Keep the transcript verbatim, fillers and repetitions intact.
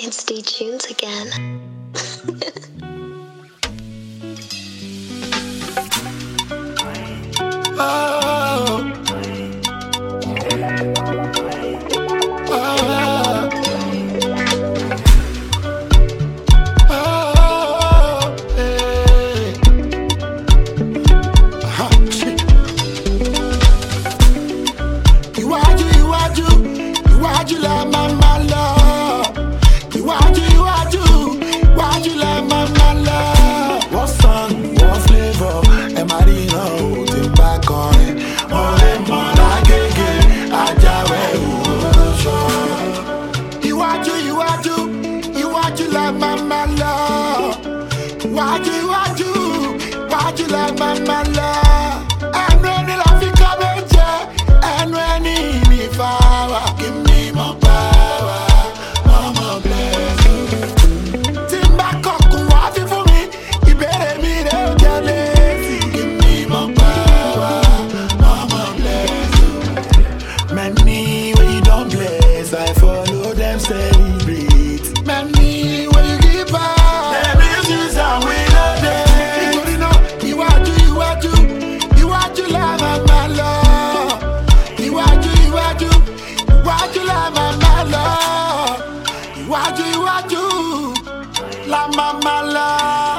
It's D-Tunes again. Oh. Oh. Oh. Hey. Ah, shit. Iwájú, iwájú, iwájú la máa máa lọ. Iwájú, iwájú, iwájú la máa máa lọ. What song, what flavor, ẹ máa rí iná o tí ń bá kọrin. Ọ̀rẹ́ mọ̀ lágége, ajáwé òwúrọ̀ṣọ́. Iwájú, iwájú, iwájú la máa máa lọ. Iwájú, iwájú, iwájú la máa máa lọ. Ẹnu ẹni la fi kọ́ méje, ẹnu ẹni ní fáwà. Give me more power, more more blessing. Tí n bá kọ̀kùn wá fi fún mi, ìbéèrè mi rẹ̀ ó jẹ́ létí. Give me more power, more more blessing. Many when you don't bless, I follow them celebrate. Many when you give back, them issues and we know them. Nítorí náà, iwájú, iwájú, iwájú la máa máa lọ. Iwájú, iwájú, iwájú la máa máa lọ. Iwájú, iwájú la máa máa lọ.